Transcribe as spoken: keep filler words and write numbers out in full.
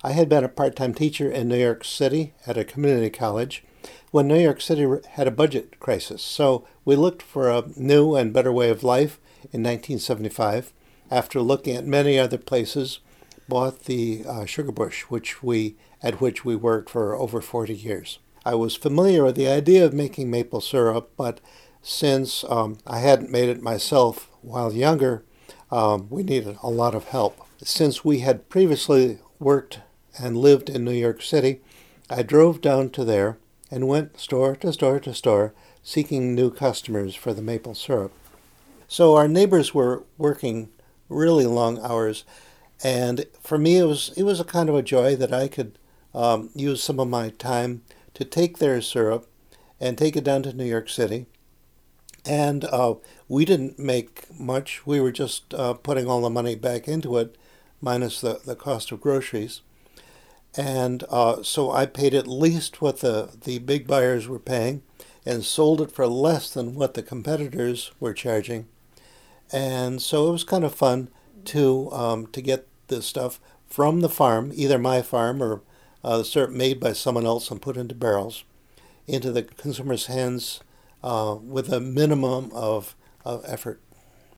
I had been a part-time teacher in New York City at a community college when New York City had a budget crisis. So we looked for a new and better way of life in nineteen seventy-five. After looking at many other places, bought the uh, Sugar Bush, which we at which we worked for over forty years. I was familiar with the idea of making maple syrup, but since um, I hadn't made it myself while younger, um, we needed a lot of help. Since we had previously worked and lived in New York City, I drove down to there and went store to store to store seeking new customers for the maple syrup. So our neighbors were working really long hours, and for me it was it was a kind of a joy that I could um, use some of my time to take their syrup and take it down to New York City. And uh, we didn't make much. We were just uh, putting all the money back into it, minus the, the cost of groceries. And uh, so I paid at least what the, the big buyers were paying and sold it for less than what the competitors were charging. And so it was kind of fun to um, to get this stuff from the farm, either my farm or uh, the syrup made by someone else and put into barrels, into the consumer's hands uh, with a minimum of, of effort.